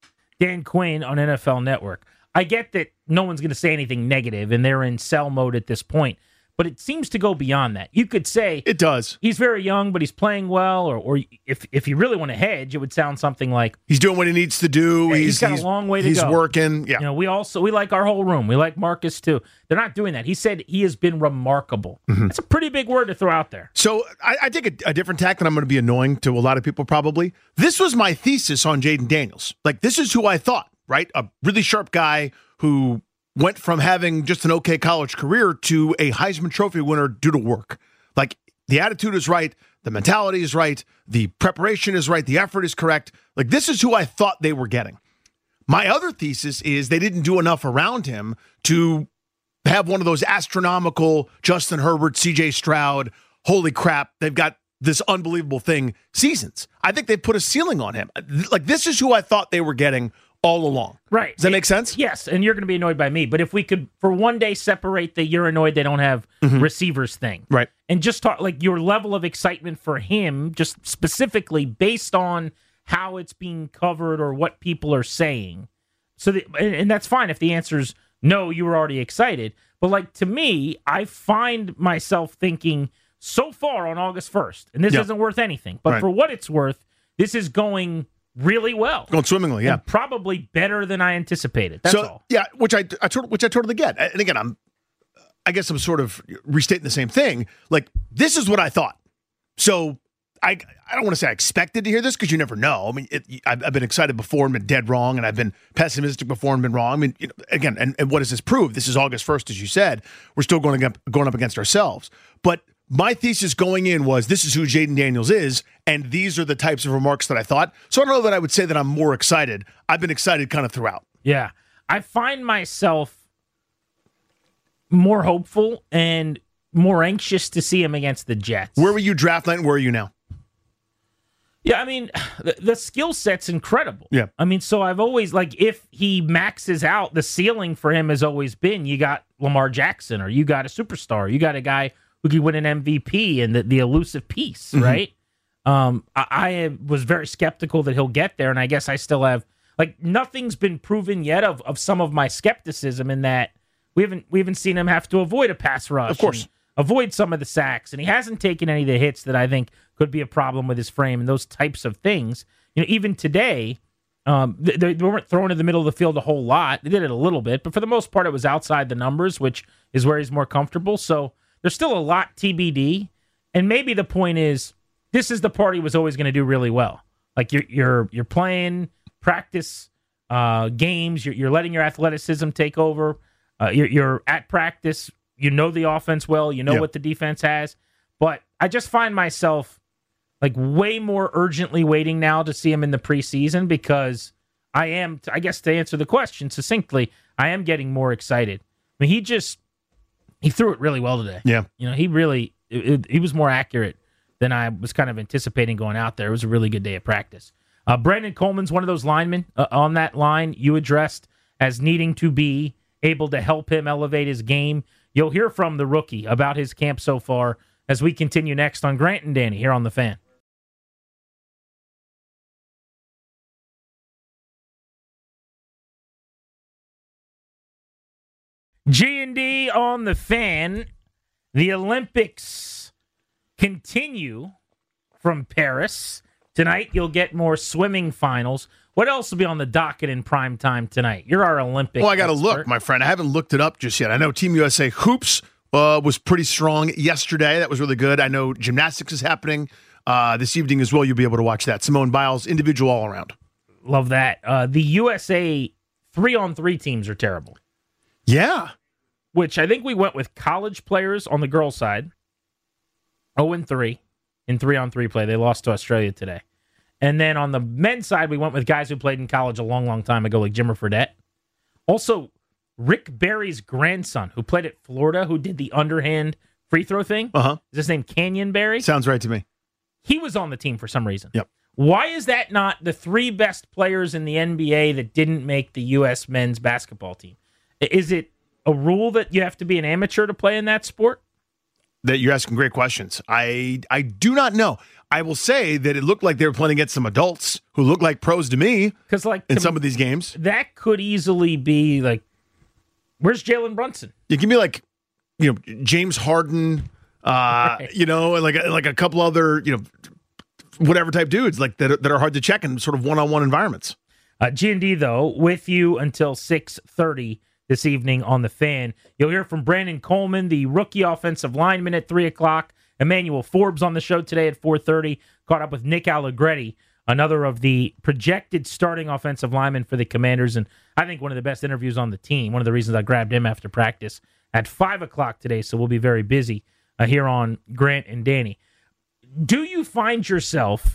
A: Dan Quinn on N F L Network. I get that no one's going to say anything negative, and they're in sell mode at this point, but it seems to go beyond that. You could say
B: It does.
A: he's very young, but he's playing well, or, or if if you really want to hedge, it would sound something like,
B: He's doing what he needs to do.
A: Yeah,
B: he's,
A: he's got a long way to
B: he's
A: go.
B: working. Yeah.
A: you know, we also we like our whole room. We like Marcus too. They're not doing that. He said he has been remarkable.
B: Mm-hmm.
A: That's a pretty big word to throw out there.
B: So I, I take a, a different tack, and I'm going to be annoying to a lot of people probably. This was my thesis on Jaden Daniels. Like, this is who I thought, right? A really sharp guy who went from having just an okay college career to a Heisman Trophy winner due to work. Like, the attitude is right. The mentality is right. The preparation is right. The effort is correct. Like, this is who I thought they were getting. My other thesis is they didn't do enough around him to have one of those astronomical Justin Herbert, C J Stroud, holy crap, they've got this unbelievable thing seasons. I think they put a ceiling on him. Like, this is who I thought they were getting all along.
A: Right.
B: Does that
A: It-
B: make sense?
A: Yes, and you're going to be annoyed by me, but if we could, for one day, separate the you're annoyed they don't have
B: Mhm.
A: receivers thing.
B: Right.
A: And just talk, like, your level of excitement for him, just specifically based on how it's being covered or what people are saying. So, the, and, and that's fine if the answer is no, you were already excited. But, like, to me, I find myself thinking so far on August first, and this
B: Yeah.
A: isn't worth anything, but
B: Right.
A: for what it's worth, this is going really well.
B: Going swimmingly, yeah.
A: And probably better than I anticipated. That's
B: so,
A: all.
B: yeah, which I, I tot- which I totally get. And again, I'm, I guess I'm sort of restating the same thing. Like, this is what I thought. So I, I don't want to say I expected to hear this because you never know. I mean, it, I've, I've been excited before and been dead wrong, and I've been pessimistic before and been wrong. I mean, you know, again, and, and what does this prove? This is August first, as you said. We're still going up, going up against ourselves. But my thesis going in was this is who Jaden Daniels is, and these are the types of remarks that I thought. So I don't know that I would say that I'm more excited. I've been excited kind of throughout.
A: Yeah. I find myself more hopeful and more anxious to see him against the Jets.
B: Where were you draft night and where are you now?
A: Yeah, I mean, the, the skill set's incredible.
B: Yeah.
A: I mean, so I've always, like, if he maxes out, the ceiling for him has always been you got Lamar Jackson, or you got a superstar, you got a guy who could win an M V P and the, the elusive piece,
B: Mm-hmm.
A: right? Um, I, I was very skeptical that he'll get there, and I guess I still have, like, nothing's been proven yet of, of some of my skepticism in that we haven't we haven't seen him have to avoid a pass rush.
B: Of course.
A: and avoid some of the sacks, and he hasn't taken any of the hits that I think could be a problem with his frame and those types of things. You know, even today, um, they, they weren't thrown in the middle of the field a whole lot. They did it a little bit, but for the most part, it was outside the numbers, which is where he's more comfortable. So there's still a lot T B D, and maybe the point is this is the part he was always going to do really well. Like you're you're you're playing practice uh, games, you're, you're letting your athleticism take over. Uh, you're, you're at practice. You know the offense well. You know
B: Yeah.
A: what the defense has. But I just find myself like way more urgently waiting now to see him in the preseason because I am, I guess to answer the question succinctly, I am getting more excited. I mean, he just, he threw it really well today.
B: Yeah.
A: You know, he really, it, it, he was more accurate than I was kind of anticipating going out there. It was a really good day of practice. Uh, Brandon Coleman's one of those linemen uh, on that line you addressed as needing to be able to help him elevate his game. You'll hear from the rookie about his camp so far as we continue next on Grant and Danny here on The Fan. G and D on The Fan. The Olympics continue from Paris. Tonight, you'll get more swimming finals. What else will be on the docket in prime time tonight? You're our Olympic
B: Well, I got to
A: expert.
B: look, my friend. I haven't looked it up just yet. I know Team U S A Hoops uh, was pretty strong yesterday. That was really good. I know gymnastics is happening uh, this evening as well. You'll be able to watch that. Simone Biles, individual all around.
A: Love that. Uh, the U S A three-on-three teams are terrible,
B: Yeah.
A: which I think we went with college players on the girls' side, oh and three in three-on-three play. They lost to Australia today. And then on the men's side, we went with guys who played in college a long, long time ago, like Jimmer Fredette. Also, Rick Barry's grandson, who played at Florida, who did the underhand free throw thing.
B: Uh-huh.
A: Is his name Canyon Barry?
B: Sounds right to me.
A: He was on the team for some reason.
B: Yep.
A: Why is that not the three best players in the N B A that didn't make the U S men's basketball team? Is it a rule that you have to be an amateur to play in that sport?
B: That you're asking great questions. I I do not know. I will say that it looked like they were playing against some adults who look like pros to me
A: Because like
B: in
A: to-
B: some of these games.
A: that could easily be like, where's Jalen Brunson?
B: You give me like, you know, James Harden, uh,
A: Right.
B: you know, and like like a couple other, you know, whatever type dudes like that that are hard to check in sort of one-on-one environments.
A: Uh, G and D, though, with you until six thirty this evening on The Fan. You'll hear from Brandon Coleman, the rookie offensive lineman, at three o'clock. Emmanuel Forbes on the show today at four thirty. Caught up with Nick Allegretti, another of the projected starting offensive linemen for the Commanders, and I think one of the best interviews on the team. One of the reasons I grabbed him after practice at five o'clock today, so we'll be very busy uh, here on Grant and Danny. Do you find yourself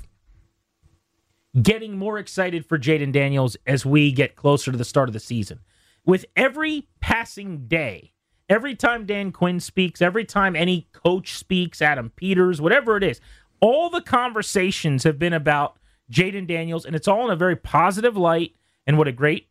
A: getting more excited for Jaden Daniels as we get closer to the start of the season? With every passing day, every time Dan Quinn speaks, every time any coach speaks, Adam Peters, whatever it is, all the conversations have been about Jaden Daniels, and it's all in a very positive light, and what a great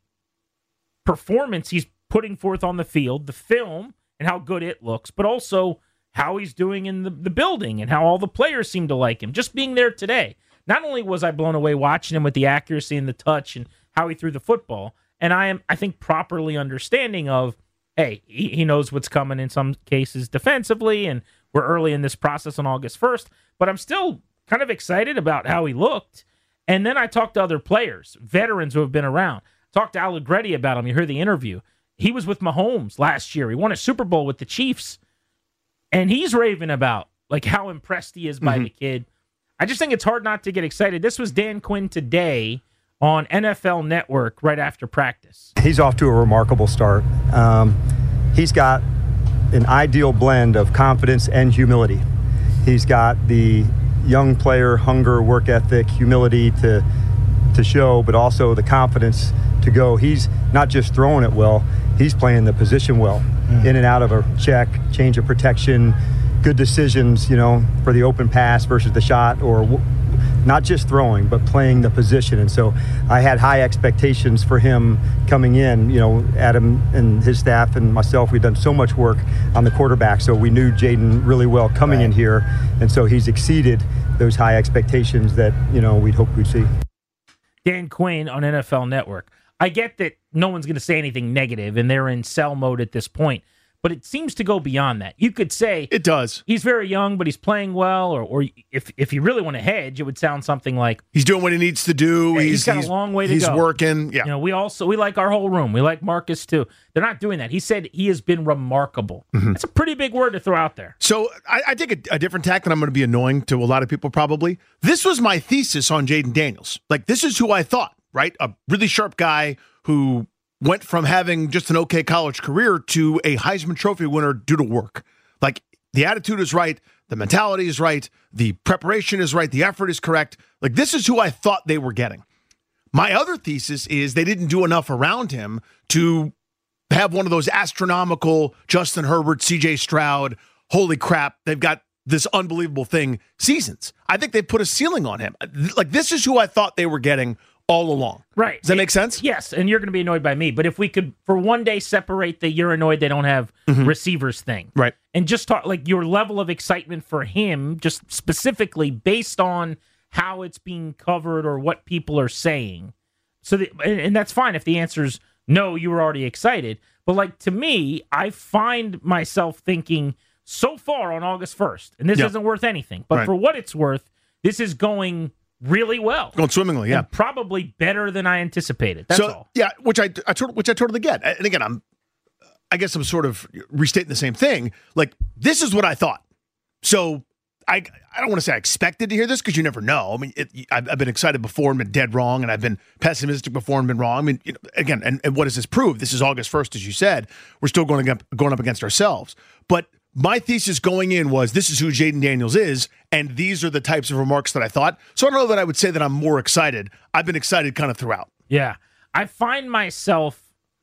A: performance he's putting forth on the field, the film, and how good it looks, but also how he's doing in the, the building and how all the players seem to like him. Just being there today. Not only was I blown away watching him with the accuracy and the touch and how he threw the football, and I am, I think, properly understanding of, hey, he, he knows what's coming in some cases defensively, and we're early in this process on August first, but I'm still kind of excited about how he looked. And then I talked to other players, veterans who have been around. Talked to Allegretti about him. You heard the interview. He was with Mahomes last year. He won a Super Bowl with the Chiefs, and he's raving about like how impressed he is by
B: Mm-hmm.
A: the kid. I just think it's hard not to get excited. This was Dan Quinn today on N F L Network right after practice.
E: He's off to a remarkable start. Um, he's got an ideal blend of confidence and humility. He's got the young player hunger, work ethic, humility to to show, but also the confidence to go. He's not just throwing it well, he's playing the position well. Mm. In and out of a check, change of protection, good decisions, you know, for the open pass versus the shot, or w- not just throwing, but playing the position. And so I had high expectations for him coming in. You know, Adam and his staff and myself, we've done so much work on the quarterback, so we knew Jaden really well coming
A: Right.
E: in here. And so he's exceeded those high expectations that, you know, we'd hoped we'd see.
A: Dan Quinn on N F L Network. I get that no one's going to say anything negative, and they're in sell mode at this point, but it seems to go beyond that. You could say
B: It does.
A: he's very young, but he's playing well, or, or if if you really want to hedge, it would sound something like,
B: He's doing what he needs to do.
A: Yeah,
B: he's,
A: he's got a long way to
B: he's
A: go.
B: working. Yeah.
A: you know, we also we like our whole room. We like Marcus too. They're not doing that. He said he has been remarkable.
B: Mm-hmm.
A: That's a pretty big word to throw out there.
B: So I, I take a, a different tack, and I'm going to be annoying to a lot of people probably. This was my thesis on Jaden Daniels. Like, this is who I thought, right? A really sharp guy who went from having just an okay college career to a Heisman Trophy winner due to work. Like, the attitude is right, the mentality is right, the preparation is right, the effort is correct. Like, this is who I thought they were getting. My other thesis is they didn't do enough around him to have one of those astronomical Justin Herbert, C J Stroud, holy crap, they've got this unbelievable thing seasons. I think they put a ceiling on him. Like, this is who I thought they were getting all along.
A: Right.
B: Does that
A: It-
B: make sense?
A: Yes, and you're going to be annoyed by me, but if we could, for one day, separate the you're annoyed they don't have receivers thing.
B: Right.
A: And just talk, like, your level of excitement for him, just specifically based on how it's being covered or what people are saying. So, the, and, and that's fine if the answer is no, you were already excited. But, like, to me, I find myself thinking so far on August first, and this
B: Yeah.
A: isn't worth anything, but
B: Right.
A: for what it's worth, this is going really well.
B: Going swimmingly, yeah.
A: And probably better than I anticipated. That's
B: so
A: all.
B: yeah, which I, I tot- which I totally get. And again, I'm I guess I'm sort of restating the same thing. Like, this is what I thought. So I I don't want to say I expected to hear this because you never know. I mean, it, I've, I've been excited before and been dead wrong, and I've been pessimistic before and been wrong. I mean, you know, again, and, and what does this prove? This is August first, as you said. We're still going up, going up against ourselves. But my thesis going in was this is who Jayden Daniels is, and these are the types of remarks that I thought. So I don't know that I would say that I'm more excited. I've been excited kind of throughout.
A: Yeah. I find myself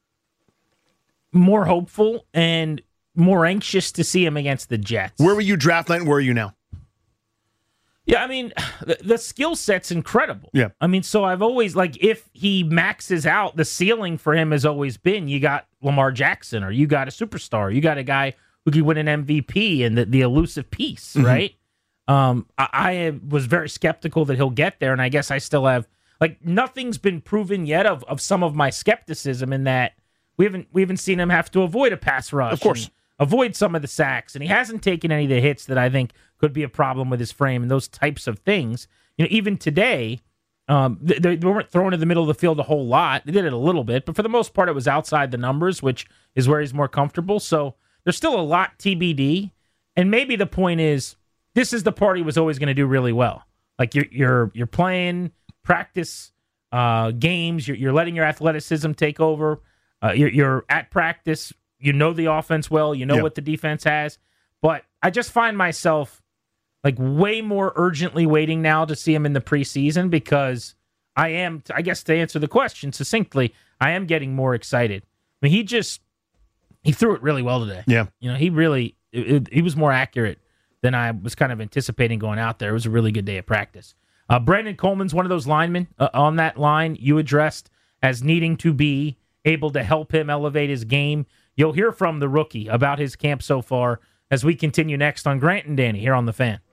A: more hopeful and more anxious to see him against the Jets.
B: Where were you draft night and where are you now?
A: Yeah, I mean, the, the skill set's incredible.
B: Yeah.
A: I mean, so I've always, like, if he maxes out, the ceiling for him has always been you got Lamar Jackson or you got a superstar. You got a guy who could win an M V P and the, the elusive piece, mm-hmm. right? Um, I, I was very skeptical that he'll get there, and I guess I still have, like, nothing's been proven yet of, of some of my skepticism in that we haven't we haven't seen him have to avoid a pass rush.
B: Of course.
A: Avoid some of the sacks, and he hasn't taken any of the hits that I think could be a problem with his frame and those types of things. You know, even today, um, they, they weren't thrown in the middle of the field a whole lot. They did it a little bit, but for the most part, it was outside the numbers, which is where he's more comfortable. So there's still a lot T B D, and maybe the point is this is the part he was always going to do really well. Like you're you're you're playing practice uh, games, you're, you're letting your athleticism take over. Uh, you're, you're at practice. You know the offense well. You know
B: yeah.
A: what the defense has. But I just find myself like way more urgently waiting now to see him in the preseason because I am, I guess to answer the question succinctly, I am getting more excited. I mean, he just, he threw it really well today.
B: Yeah.
A: You know, he really, it, it, he was more accurate than I was kind of anticipating going out there. It was a really good day of practice. Uh, Brandon Coleman's one of those linemen uh, on that line you addressed as needing to be able to help him elevate his game. You'll hear from the rookie about his camp so far as we continue next on Grant and Danny here on The Fan.